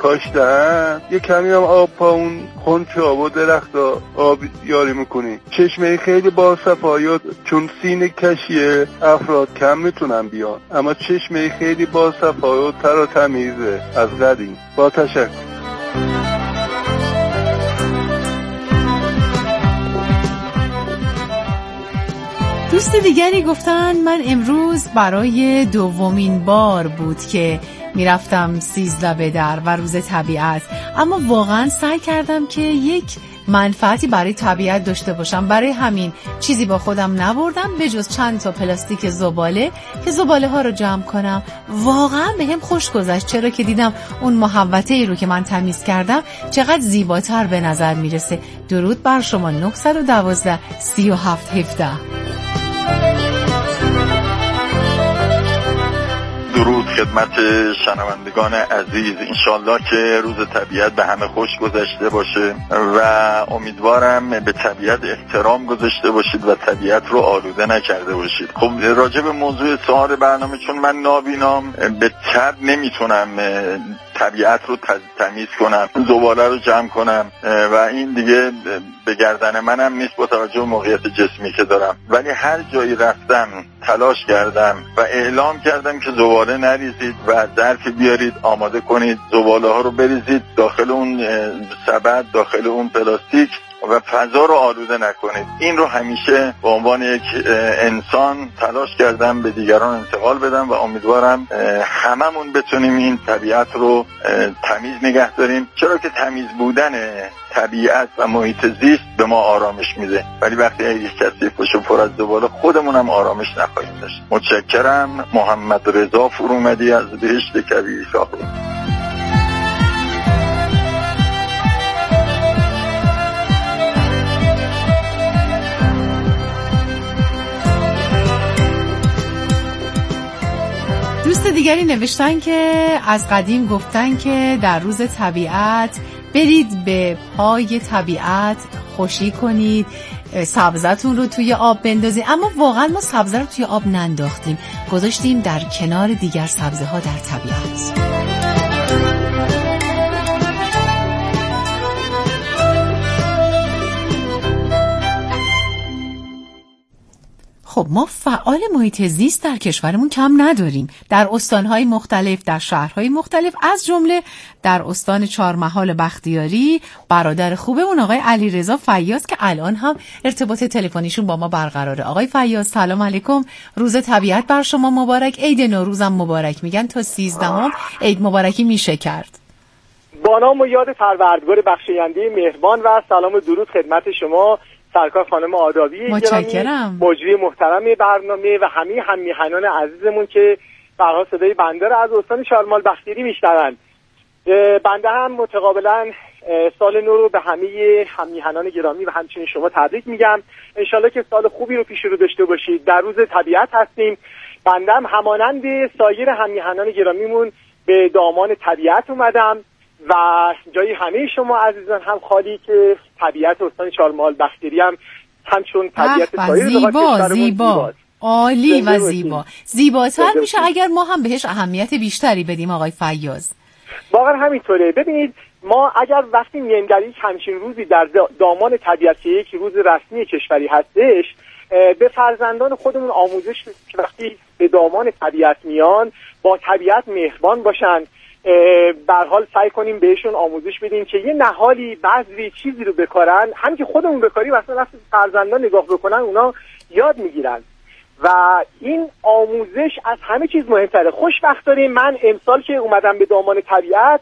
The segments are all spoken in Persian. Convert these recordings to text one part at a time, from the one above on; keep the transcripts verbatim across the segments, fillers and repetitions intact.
کاشتن یه کمی هم آب پا اون خنچ آب و درخت آب یاری میکنی. چشمه خیلی با صفایات، چون سینه کشیه افراد کم میتونن بیان، اما چشمه خیلی با صفایات تر و تمیزه از قدیم. با تشکر. دوست دیگری گفتن من امروز برای دومین بار بود که میرفتم سیزده در و روز طبیعت، اما واقعا سعی کردم که یک منفعتی برای طبیعت داشته باشم. برای همین چیزی با خودم نبردم به جز چند تا پلاستیک زباله که زباله ها رو جمع کنم. واقعا به هم خوش گذشت، چرا که دیدم اون محوطه ای رو که من تمیز کردم چقدر زیباتر به نظر میرسه. درود بر شما. نه یک دو سه هفت هفده. درود خدمت شنوندگان عزیز. انشالله که روز طبیعت به همه خوش گذشته باشه و امیدوارم به طبیعت احترام گذاشته باشید و طبیعت رو آلوده نکرده باشید. خب راجع به موضوع سوال برنامه، چون من نابینام به تب نمیتونم طبیعت رو تمیز کنم، زباله رو جمع کنم و این دیگه به گردن منم نیست با توجه به موقعیت جسمی که دارم، ولی هر جایی رفتم تلاش کردم و اعلام کردم که زباله نریزید و ظرفی بیارید آماده کنید، زباله ها رو بریزید داخل اون سبد، داخل اون پلاستیک و فضا رو آلوده نکنید. این رو همیشه به عنوان یک انسان تلاش کردم به دیگران انتقال بدم و امیدوارم هممون بتونیم این طبیعت رو تمیز نگه داریم، چرا که تمیز بودن طبیعت و محیط زیست به ما آرامش میده، ولی وقتی یک کسی پشت پر از زباله خودمونم آرامش نخواهیم داشت. متشکرم. محمد رضا فرومدی از بهشت کویر شاهرو. دوست دیگری نوشتن که از قدیم گفتن که در روز طبیعت برید به پای طبیعت خوشی کنید، سبزتون رو توی آب بندازید، اما واقعا ما سبزه رو توی آب ننداختیم، گذاشتیم در کنار دیگر سبزه ها در طبیعت. خب ما فعال محیط زیست در کشورمون کم نداریم، در استانهای مختلف، در شهرهای مختلف، از جمله در استان چهارمحال بختیاری برادر خوبمون آقای علیرضا فیاض که الان هم ارتباط تلفنیشون با ما برقراره. آقای فیاض سلام علیکم، روز طبیعت بر شما مبارک، عید نوروزم مبارک. میگن تا سیزدهم عید مبارکی میشه کرد. با نام و یاد پروردگار بخشاینده مهربان و سلام و درود خدمت شما سرکار خانم آدابی متشکرم، مجری محترم برنامه و همه هم میهنان عزیزمون که برها صدای بنده رو از استان چهارمحال بختیاری میشنوند. بنده هم متقابلا سال نو رو به همه هم میهنان گرامی و همچنین شما تبریک میگم. انشالله که سال خوبی رو پیش رو داشته باشید. در روز طبیعت هستیم. بنده هم همانند سایر هم میهنان گرامیمون به دامان طبیعت اومدم و جای همه شما عزیزان هم خالی که طبیعت استان چهارمحال بختیاری هم همچون طبیعت سایر زیبا زیبا عالی و زیبا زیباتر میشه اگر ما هم بهش اهمیت بیشتری بدیم. آقای فیاض واقعا همینطوره. ببینید ما اگر وقتی میایم در یک همچین روزی در دامان طبیعت که یک روز رسمی کشوری هستش به فرزندان خودمون آموزش که وقتی به دامان طبیعت میان با طبیعت مهربان باشن، به هر حال سعی کنیم بهشون آموزش بدیم که یه نهالی بعضی چیزی رو بکارن، هم که خودمون بکاریم مثلا وقتی فرزندان نگاه بکنن اونا یاد میگیرن و این آموزش از همه چیز مهمتره. خوشبختانه من امسال که اومدم به دامان طبیعت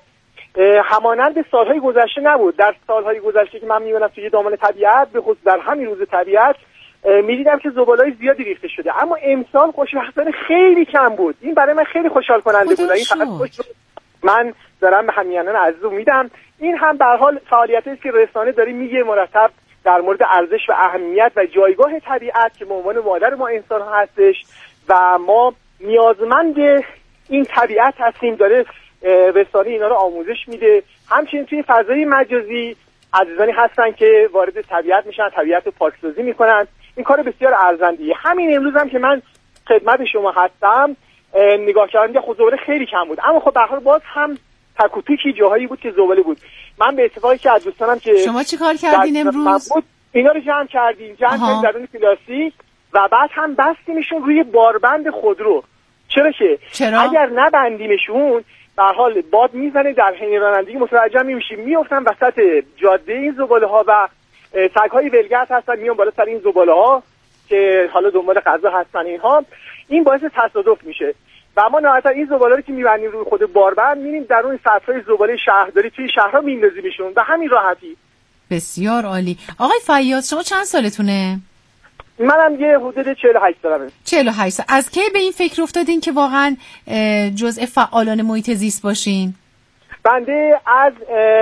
همانند سالهای گذشته نبود. در سالهای گذشته که من میومدم توی دامان طبیعت به خصوص در همین روز طبیعت میدیدم که زباله‌های زیادی ریخته شده، اما امسال خوشبختانه خیلی کم بود. این برای من خیلی خوشحال کننده بود. این فقط خوش من دارم به همیهنان عزیز میدم. این هم به هر حال فعالیتی است که رسانه داره میگه مرتب در مورد ارزش و اهمیت و جایگاه طبیعت که به عنوان مادر ما انسان ها هستش و ما نیازمند این طبیعت هستیم. داره رسانه اینا رو آموزش میده. همچنین توی فضای مجازی عزیزانی هستن که وارد طبیعت میشن، طبیعت رو پاکسازی میکنن. این کار بسیار ارزندیه. همین امروز هم که من خدمت شما هستم نگاه کردم خود زباله خیلی کم بود، اما خب به هر حال باز هم تک و توکی جاهایی بود که زباله بود. من به اتفاقی که از دوستانم که شما چی کار کردین امروز؟ اینا رو جمع کردیم، جمع کردیم درون پلاستیک و بعد هم بستیمشون روی باربند خودرو. چرا که چرا؟ اگر نبندیمشون به هر حال باد میزنه، در حین رانندگی متوجه نمیشیم، میافتن وسط جاده این زباله ها و سگ‌های ولگرد هستن میان بالا سر این زباله ها که حالا دنبال غذا هستن اینها، این باعث تصادف میشه. و ما نهایتا این زباله رو که میبندیم روی خود باربند میریم در اون سطح‌های زباله شهرداری توی شهرها میندازیمشون به همین راحتی. بسیار عالی. آقای فیاض شما چند سالتونه؟ منم یه حدود چهل و هشت سالمه. چهل و هشت سال. از کی به این فکر افتادین که واقعا جزء فعالان محیط زیست باشین؟ بنده از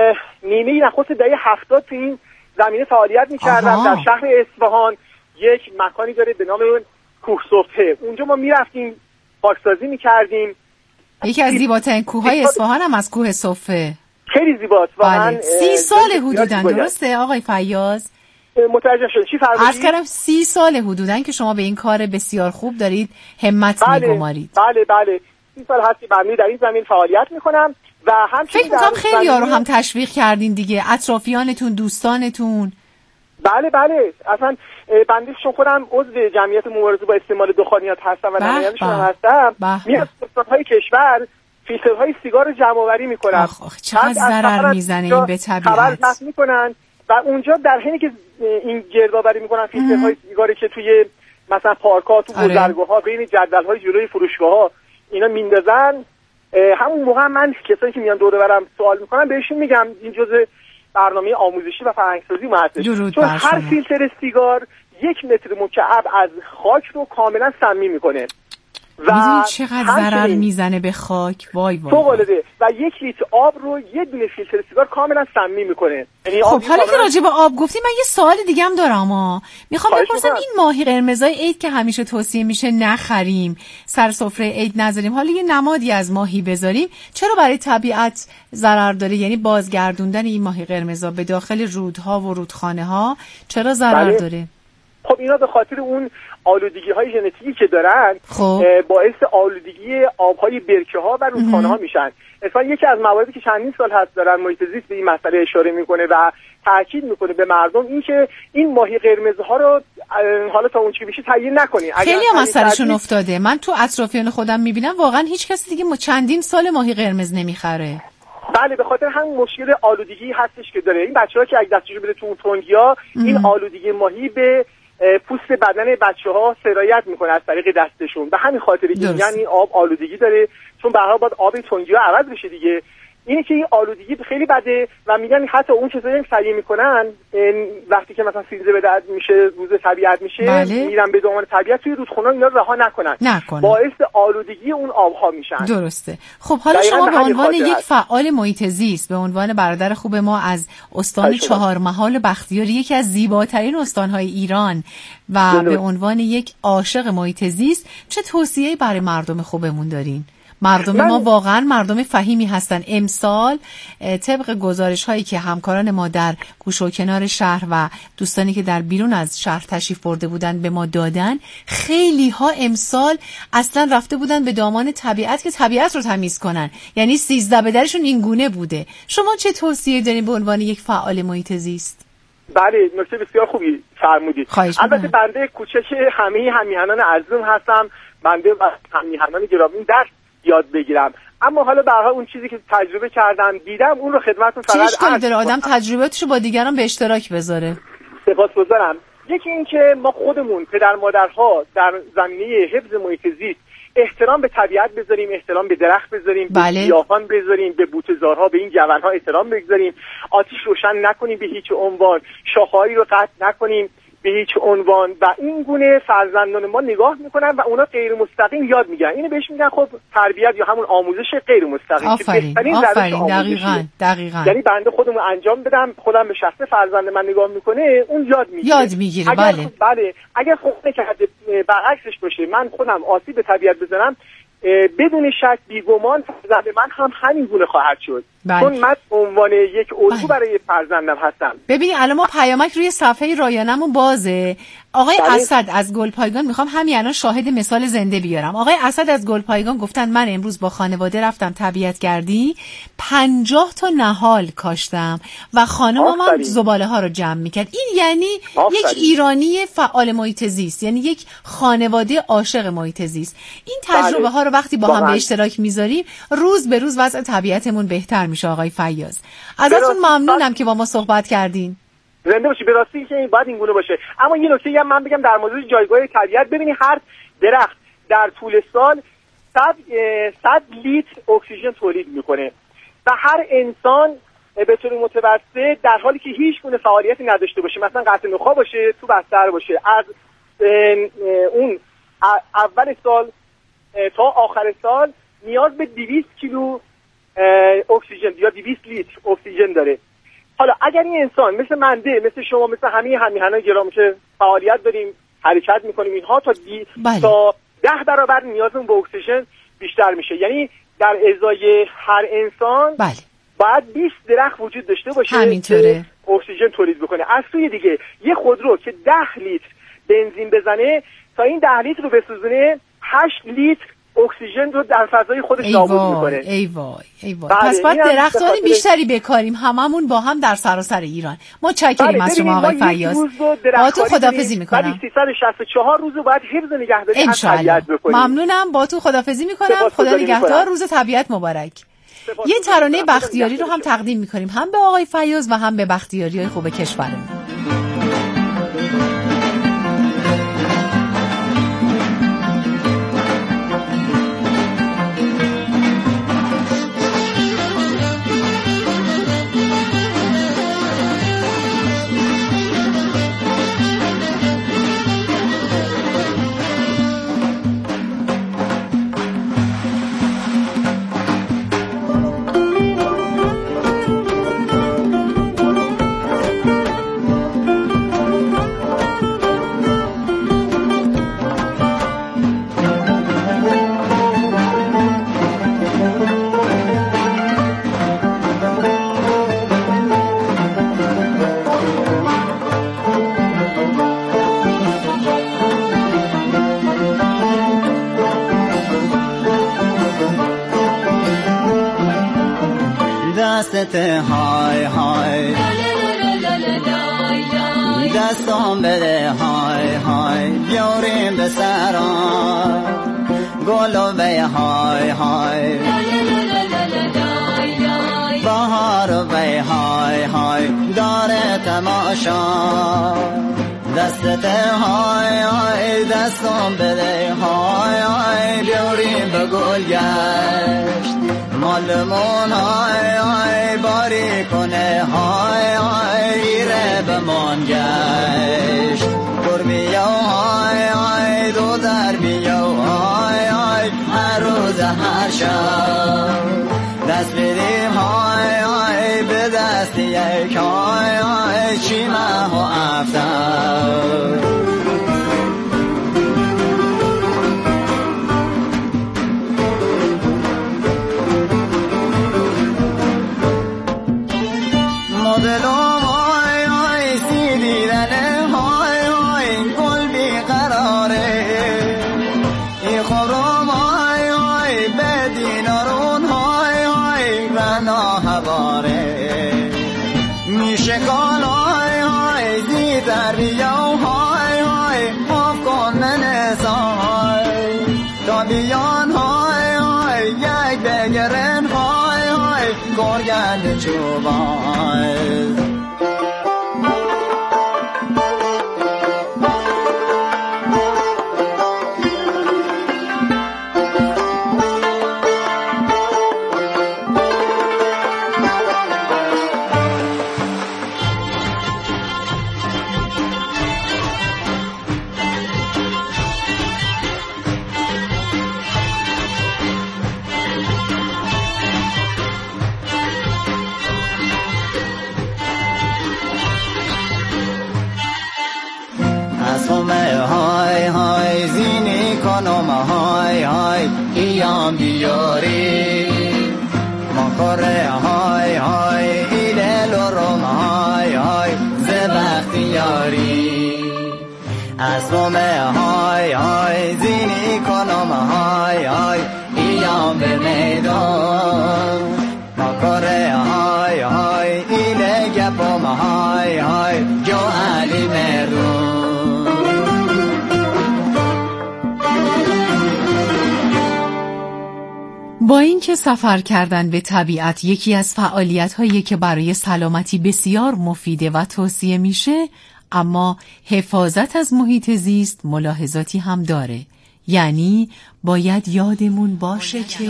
نیمه نخست دهه هفتاد تو این زمینه فعالیت می‌کردم. در شهر اصفهان یک مکانی داره به نام کوه صفحه. اونجا ما میرفتیم پاکسازی می‌کردیم. یکی از زیباترین کوه‌های اصفهان هم از کوه صفحه. خیلی زیباست واقعا. سی سال حدوداً درسته آقای فیاض؟ متوجه شد. چی فرمودید؟ عرض کردم سی سال حدوداً که شما به این کار بسیار خوب دارید همت بله، می‌گمارید. بله بله. سی سال هستی من در این زمین فعالیت می‌کنم و همچنین فکر می‌کنم خیلی ها رو هم تشویق کردین دیگه، اطرافیانتون، دوستانتون. بله بله، اصلا بنده چون خودم عضو جمعیت مبارزه با استعمال دخانیات هستم و نماینده‌شون هستم، میام استان‌های کشور فیلترهای سیگار رو جمع‌آوری می‌کنم. آخ آخ چقدر ضرر میزنه این به طبیعت. خبر می‌کنن و اونجا در حینی که این گردآوری می‌کنن فیلترهای سیگاری که توی مثلا پارک‌ها، تو گذرگاه‌ها، بین جدول‌های جلوی فروشگاه‌ها اینا میندازن، همون موقع من کسایی که میان دور و برم سوال می‌کنن بهشون میگم این جزء برنامه آموزشی و فرهنگ‌سازی هستش، چون هر فیلتر سیگار یک متر مکعب از خاک رو کاملا سمی میکنه و میدونی چقدر ضرر میزنه به خاک. وای وای فوق‌العاده. و یک لیتر آب رو یه دونه فیلتر سیگار کاملا سمی میکنه. یعنی خب حالا که راجع به آب گفتی من یه سوال دیگه هم دارم ها. میخوام بپرسم این ماهی قرمزای عید که همیشه توصیه میشه نخریم، سر سفره عید نذاریم، حالا یه نمادی از ماهی بذاریم، چرا برای طبیعت ضرر داره؟ یعنی بازگردوندن این ماهی قرمزا به داخل رودها و رودخانه ها چرا ضرر بله. داره؟ خب اینا به خاطر اون آلودگی های ژنتیکی که دارن خب. باعث آلودگی آبهای برکه ها و رودخانه ها میشن. اصلا یکی از مواردی که چندین سال هست دارن محیط زیست به این مسئله اشاره میکنه و تاکید میکنه به مردم این که این ماهی قرمزها رو حالا تا اون چی بشه تعیین نکنین. خیلی هم مسئلهشون افتاده. من تو اطرافیان خودم میبینم واقعا هیچ کسی دیگه چندین سال ماهی قرمز نمیخره. بله به خاطر همون مشکل آلودگی هستش که داره. این بچه‌ها که اگه دستشون بده تو اون تنگیا این آلودگی ماهی به پوست بدن بچه‌ها سرایت میکنه از طریق دستشون. به همین خاطر که میگن این آب آلودگی داره، چون به هر حال باید آب تنگیا عوض بشه دیگه. اینه که این آلودگی خیلی بده و میگن حتی اون کسایی که سعی میکنن وقتی که مثلا سیزده به درد میشه، روز طبیعت میشه، بله. میرن به دامان طبیعت توی رودخونه اینا رها نکنن. نکنن باعث آلودگی اون آبها میشن. درسته. خب حالا شما به عنوان یک فعال محیط زیست، به عنوان برادر خوب ما از استان چهارمحال بختیاری، یکی از زیباترین استانهای ایران و دلوی. به عنوان یک عاشق محیط زیست چه توصیه‌ای برای مردم خوبمون دارین؟ مردم من... ما واقعا مردم فهیمی هستن. امسال طبق گزارش هایی که همکاران ما در گوشه و کنار شهر و دوستانی که در بیرون از شهر تشریف برده بودن به ما دادن، خیلی ها امسال اصلا رفته بودن به دامان طبیعت که طبیعت رو تمیز کنن، یعنی سیزده به درشون این گونه بوده. شما چه توصیه دارین به عنوان یک فعال محیط زیست؟ بله نکته بسیار خوبی فرمودید. البته بنده کوچک همه همیهنان عزیزم هستم، بنده و همیهنان گرامی درس یاد بگیرم، اما حالا به هر حال اون چیزی که تجربه کردم دیدم اون رو خدمتتون فقط چیش کنی داره آدم تجربه‌اشو با دیگران به اشتراک بذاره. سپاسگزارم. یکی این که ما خودمون پدر مادرها در زمینه حفظ محیط زیست احترام به طبیعت بذاریم، احترام به درخت بذاریم، بله. به گیاهان بذاریم، به بوته‌زارها، به این جوانها احترام بگذاریم، آتش روشن نکنیم به هیچ عنوان، شاخه‌هایی رو قطع نکنیم به هیچ عنوان. و این گونه فرزندان ما نگاه میکنن و اونا غیر مستقیم یاد میگن. اینو بهش میگن خب تربیت یا همون آموزش غیر مستقیم. آفرین آفرین دقیقاً دقیقاً. یعنی بنده خودم انجام بدم، خودم به شخص فرزند من نگاه میکنه، اون یاد میگیره. یاد میگیره بله. بله اگر خود که برعکسش باشه، من خودم آسیب به طبیعت بزنم، بدون شک بیگمان فرزند من هم همین گونه خواهد شد. بله. چون من عنوان یک الگو برای فرزندم هستم. ببینید الان ما پیامک روی صفحه رایانمون بازه، آقای اسد از گلپایگان میخوام همین الان شاهد مثال زنده بیارم. آقای اسد از گلپایگان گفتن من امروز با خانواده رفتم طبیعت گردی، پنجاه تا نهال کاشتم و خانمم هم زباله ها رو جمع میکرد. این یعنی آفرین. یک ایرانی فعال محیط زیست، یعنی یک خانواده عاشق محیط زیست. این تجربه ها رو وقتی با هم به اشتراک میذاریم روز به روز وضع طبیعتمون بهتر میشه. آقای فیاض ازتون ممنونم که با ما صحبت کردین. زنده باشی. به راستی که باید این گونه باشه. اما یه نکته هم من بگم در مورد جایگاه طبیعت. ببینید هر درخت در طول سال صد لیتر اکسیژن تولید میکنه و هر انسان به طور متوسط در حالی که هیچ گونه فعالیتی نداشته باشه، مثلا قطع نخاع باشه، تو بستر باشه، از اون اول سال تا آخر سال نیاز به دویست کیلو اکسیژن یا دویست لیتر اکسیژن داره. حالا اگر این انسان مثل منده، مثل شما، مثل همه همیهنان گرامی که فعالیت داریم، حرکت میکنیم، اینها تا دی بله. تا ده برابر نیازمون به اکسیژن بیشتر میشه. یعنی در ازای هر انسان بله. باید بیست درخت وجود داشته باشه همینطوره. که اکسیژن تولید بکنه. از سوی دیگه یه خودرو که ده لیتر بنزین بزنه تا این ده لیتر رو بسوزونه هشت لیتر اکسیژن رو در فضای خودش نابود میکنه. ای وای ای وای. پس باید درختان بیشتری بکاریم، هممون با هم در سراسر ایران. متشکریم از شما آقای فیاض. با تو خداحافظی میکنم. سیصد و شصت و چهار روز رو باید حفظ و نگهداری از طبیعت بکنیم. ممنونم. با تو خداحافظی میکنم. خدا نگهدار. روز طبیعت مبارک. یه ترانه بختیاری رو هم تقدیم میکنیم، هم به آقای فیاض و هم به بختیاری‌های خوب کشورمون. های های دستم بده های های بیاریم به سران گلوه های های بهار وی های های داره تماشا دستت های های دستم بده های های بیاریم به گل گشت مالمون های های باری کنه های های ایره بمان گشت در بیو های های دو در بیو های های هر روز هر شب دست بدیم های های به دست یک های های چی مه و افتر گرگن چوبان بیاری مکره های های ایلل و روم های های زبختیاری اسبم های های زینی کنم های های ایام به میدان مکاره های های ایله گپم های های جو علی مردون. با اینکه سفر کردن به طبیعت یکی از فعالیت‌هایی که برای سلامتی بسیار مفیده و توصیه میشه، اما حفاظت از محیط زیست ملاحظاتی هم داره. یعنی باید یادمون باشه که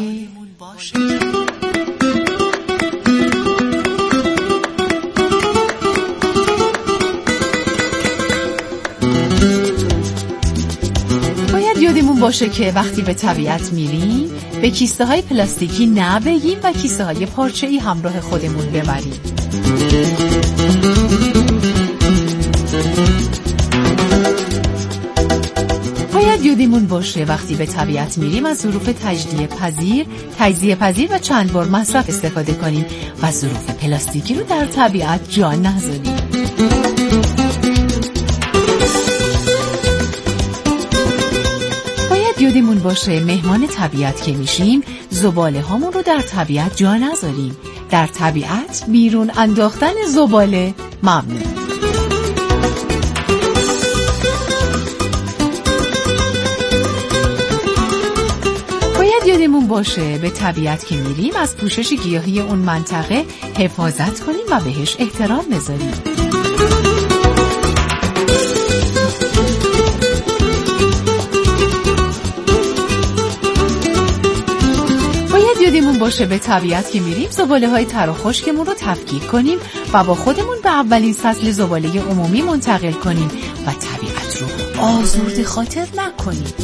باید یادمون باشه که وقتی به طبیعت میریم به کیسه های پلاستیکی نبگیم و کیسه های پارچه‌ای همراه خودمون ببریم. باید یادمون باشه وقتی به طبیعت میریم از ظروف تجزیه پذیر، تجزیه پذیر و چند بار مصرف استفاده کنیم و ظروف پلاستیکی رو در طبیعت جا نذاریم. باید یادمون باشه مهمان طبیعت که میشیم زباله هامون رو در طبیعت جا نذاریم. در طبیعت بیرون انداختن زباله ممنوع. یادمون باشه به طبیعت که میریم از پوشش گیاهی اون منطقه حفاظت کنیم و بهش احترام بذاریم. باید یادمون باشه به طبیعت که میریم زباله های تر و خشکمون رو تفکیک کنیم و با خودمون به اولین فصل زباله عمومی منتقل کنیم و طبیعت رو آزرده خاطر نکنیم.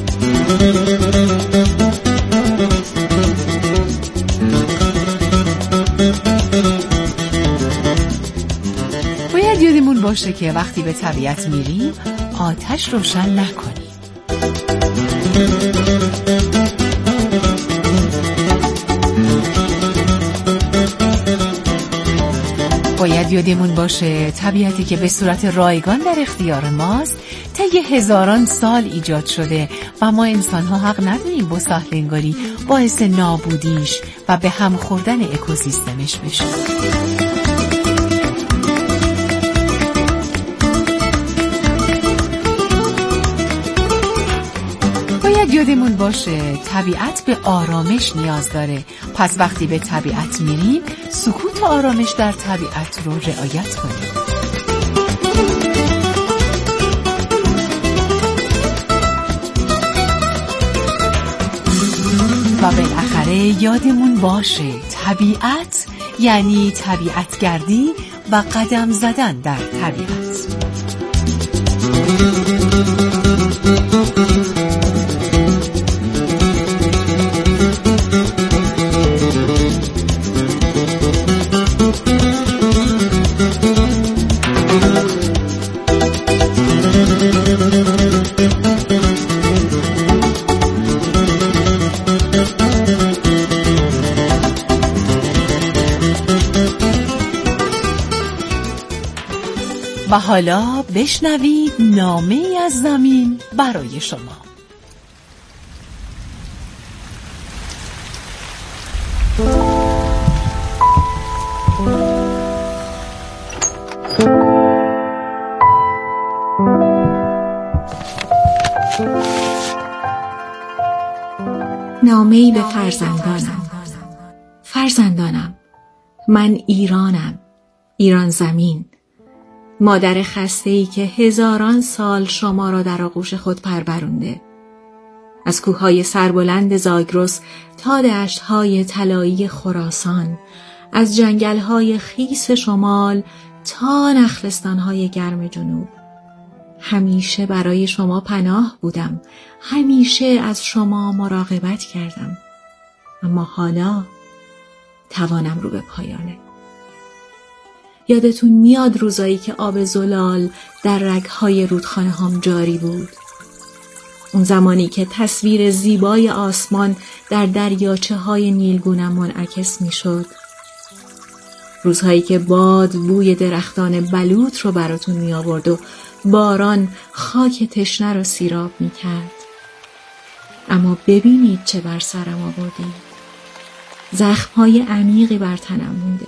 باید یادمون باشه که وقتی به طبیعت میریم آتش روشن نکنیم. باید یادمون باشه طبیعتی که به صورت رایگان در اختیار ماست طی هزاران سال ایجاد شده و ما انسان‌ها حق نداریم با سهل‌انگاری باعث نابودیش و به هم خوردن اکوسیستمش بشیم. باید یادمون باشه طبیعت به آرامش نیاز داره. پس وقتی به طبیعت میریم سکوت و آرامش در طبیعت رو رعایت کنیم. و بالاخره یادمون باشه طبیعت یعنی طبیعتگردی و قدم زدن در طبیعت. و حالا بشنوید نامه‌ای از زمین برای شما. نامه‌ای به فرزندانم. فرزندانم، من ایرانم، ایران زمین، مادر خسته‌ای که هزاران سال شما را در آغوش خود پرورانده. از کوههای سربلند زاگرس تا دشت‌های طلایی خراسان، از جنگل‌های خیس شمال تا نخلستان‌های گرم جنوب. همیشه برای شما پناه بودم، همیشه از شما مراقبت کردم. اما حالا توانم رو به پایانه. یادتون میاد روزایی که آب زلال در رگ‌های رودخانه هم جاری بود؟ اون زمانی که تصویر زیبای آسمان در دریاچه های نیلگونم منعکس می شد. روزهایی که باد بوی درختان بلوط رو براتون می آورد و باران خاک تشنه را سیراب می کرد. اما ببینید چه بر سرم آوردید. زخمهای عمیقی بر تنم مونده.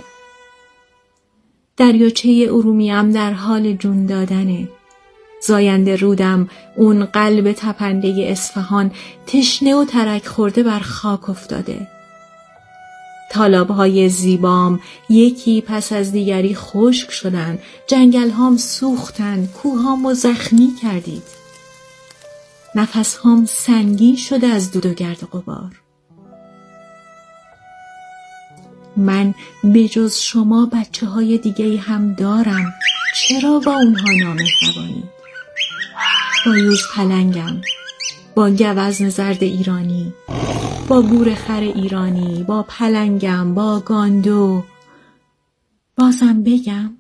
دریاچه ارومیه‌ام در حال جون دادنه. زاینده رودم، اون قلب تپنده اصفهان، تشنه و ترک خورده بر خاک افتاده. تالاب‌های زیبام یکی پس از دیگری خشک شدن، جنگل‌هام سوختن، کوه‌هامو زخمی کردید. نفس‌هام سنگین شده از دود و گرد و غبار. من به جز شما بچه های دیگه هم دارم. چرا با اونها نامهربانید؟ با یوز پلنگم، با گوزن زرد ایرانی، با گورخر ایرانی، با پلنگم، با گاندو. بازم بگم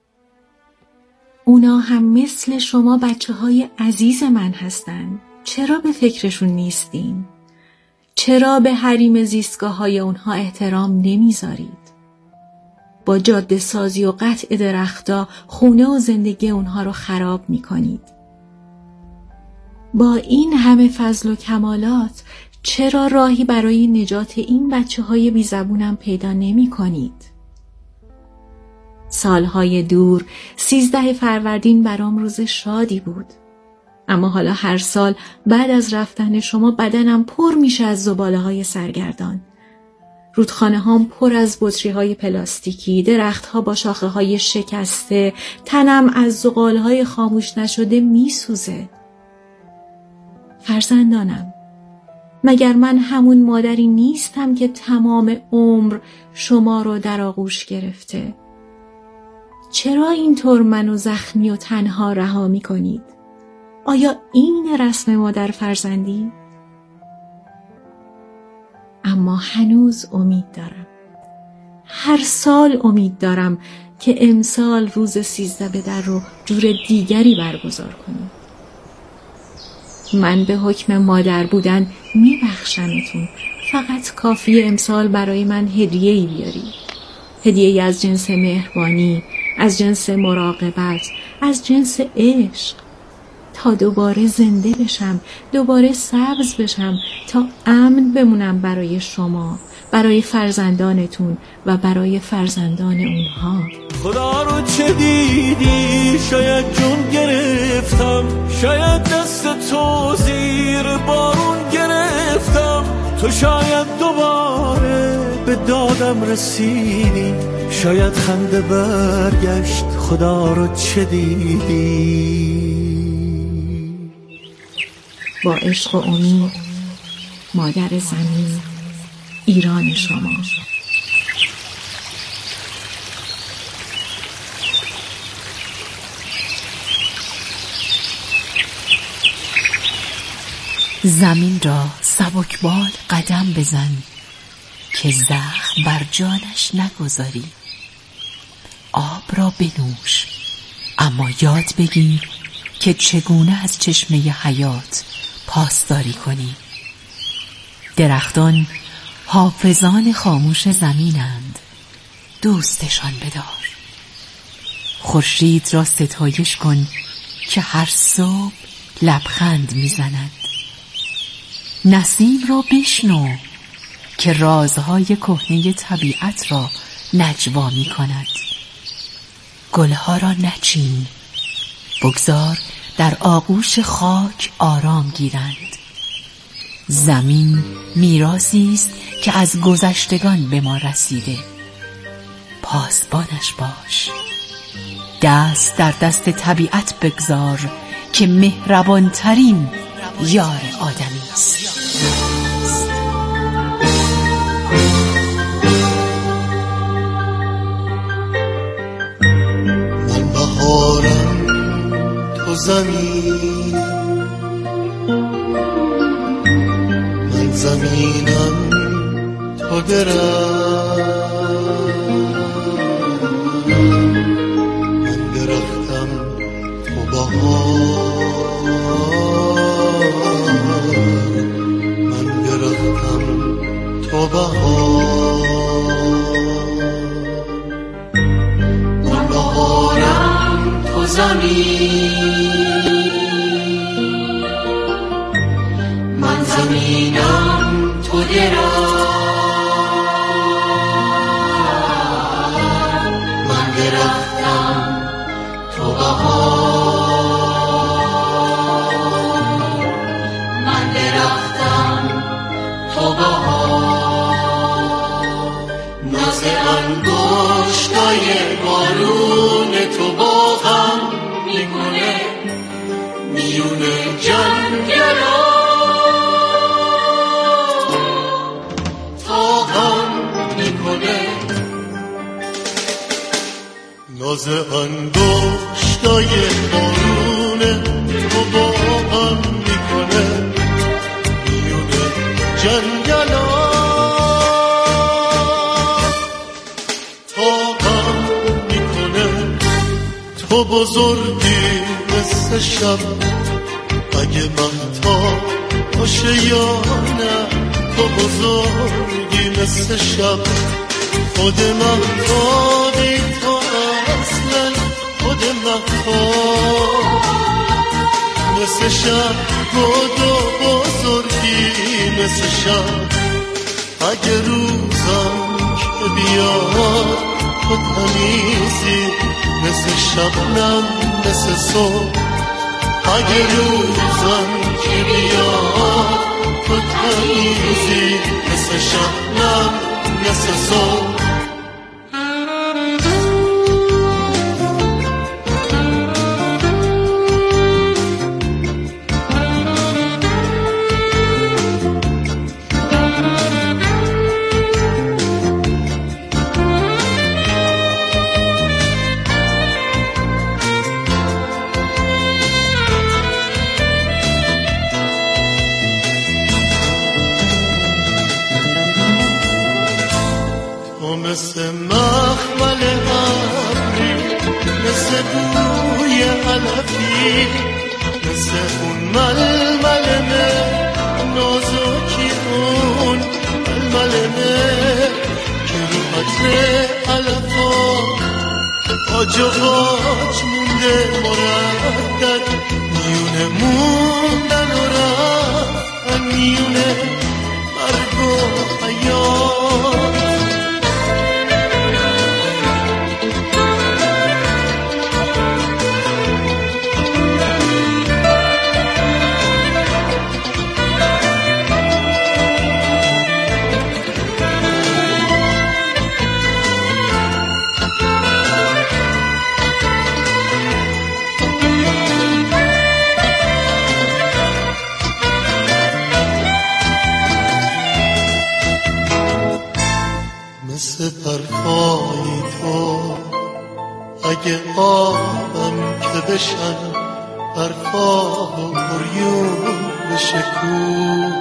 اونا هم مثل شما بچه های عزیز من هستن. چرا به فکرشون نیستین؟ چرا به حریم زیستگاه های اونها احترام نمیذارید؟ با جاده سازی و قطع درختا خونه و زندگی اونها رو خراب میکنید. با این همه فضل و کمالات چرا راهی برای نجات این بچه های بی زبونم پیدا نمی کنید؟ سالهای دور سیزده فروردین برام روز شادی بود. اما حالا هر سال بعد از رفتن شما بدنم پر میشه از زباله های سرگردان. رودخانه هام پر از بطری های پلاستیکی، درخت ها با شاخه های شکسته، تنم از زغال های خاموش نشده میسوزه. فرزندانم، مگر من همون مادری نیستم که تمام عمر شما رو در آغوش گرفته؟ چرا اینطور منو زخمی و تنها رها می کنید؟ آیا این رسم مادر فرزندی؟ اما هنوز امید دارم. هر سال امید دارم که امسال روز سیزده به در رو جور دیگری برگزار کنیم. من به حکم مادر بودن میبخشمتون. فقط کافیه امسال برای من هدیه‌ای بیاری. هدیه‌ای از جنس مهربانی، از جنس مراقبت، از جنس عشق، تا دوباره زنده بشم، دوباره سبز بشم، تا امن بمونم برای شما، برای فرزندانتون و برای فرزندان اونها. خدا رو چه دیدی؟ شاید جون گرفتم، شاید دست تو زیر بارون گرفتم، تو شاید دوباره به دادم رسیدی، شاید خنده برگشت. خدا رو چه دیدی؟ با عشق و امید، مادر زمین، ایران شما. زمین را سبکبال قدم بزن که زخم بر جانش نگذاری. آب را بنوش، اما یاد بگیر که چگونه از چشمه حیات پاسداری کنی. درختان حافظان خاموش زمینند، دوستشان بدار. خورشید را ستایش کن که هر صبح لبخند میزند. نسیم را بشنو که رازهای کهنه طبیعت را نجوا می کند. گلها را نچین، بگذار در آغوش خاک آرام گیرند. زمین میراثی است که از گذشتگان به ما رسیده. پاسبانش باش. دست در دست طبیعت بگذار که مهربانترین یار آدمی است. من بهارم، تو زمین، من زمینم، تو درم، من درختم، تو بهار، من درختم، تو بهار. من بهارم، تو زمین، من زمینم تو درخت، من درختم تو بهار، من درختم تو بهار، ناز انگشتای بارون تو باغم میکنه میون جنگلا، تاغم میکنه ناز انگشتای بارون تو باغم میکنه میون جنگلا، تاغم میکنه تو بزرگی مثل شب، اگه مهتاب باشه یا نه تو بزرگی مثل شب، خود مهتابی تو اصلا خود مهتاب مثل شب، خود بزرگی مثل شب، اگه روزم که بیاد تو تمیزی مثل شبنم مثل صبح، اگه روزم که بیاد تو تمیزی مثل شبنم مثل صبح. مثل مخمل ابری، مثل بوی علفی، مثل اون ململمه نازکی، اون ململمه که رو عطر علفا آج و قاج مونده مردد، میونه موندن و رفتن میونه مرگ و حیات. مثل برفای تو اگه آبم که بشن برفا و بریون بشکو،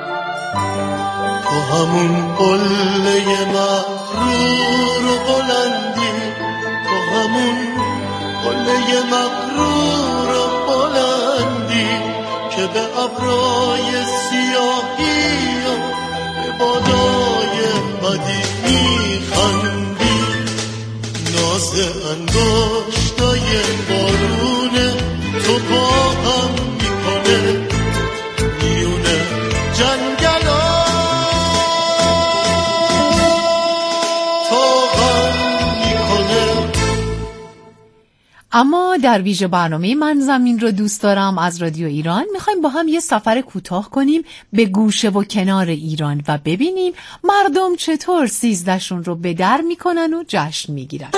تو همون قله مغرور و بلندی، تو همون قله مغرور و بلندی که به ابرای سیاهی و به بادای بدی میخندی، ناز انگشتای بارون تو باغم میکنه میونه جنگلا، تاغم میکنه. اما در ویژه برنامه من زمین رو دوست دارم از رادیو ایران میخوایم با هم یه سفر کوتاه کنیم به گوشه و کنار ایران و ببینیم مردم چطور سیزدهشون رو به در میکنن و جشن میگیرن.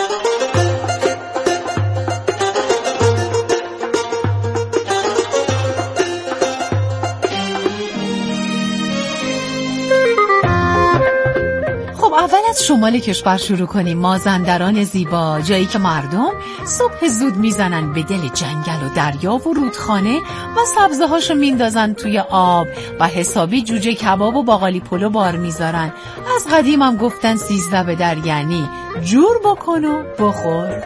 اول از شمال کشور شروع کنیم. مازندران زیبا، جایی که مردم صبح زود میزنن به دل جنگل و دریا و رودخانه و سبزه هاشو میندازن توی آب و حسابی جوجه کباب و باقالی پلو بار میذارن. از قدیم هم گفتن سیزده به در یعنی جور بکن و بخور.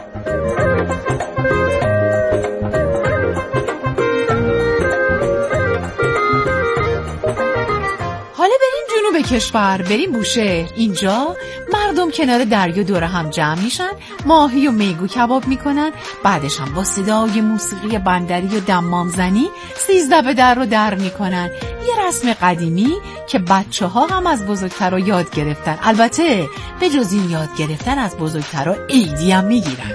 به کشور بریم بوشهر. اینجا مردم کنار دریا دور هم جمع میشن، ماهی و میگو کباب میکنن، بعدش هم با صدای موسیقی بندری و دمام زنی سیزده به در رو در میکنن. یه رسم قدیمی که بچه ها هم از بزرگتر رو یاد گرفتن. البته به جز این یاد گرفتن از بزرگتر رو عیدی هم میگیرن.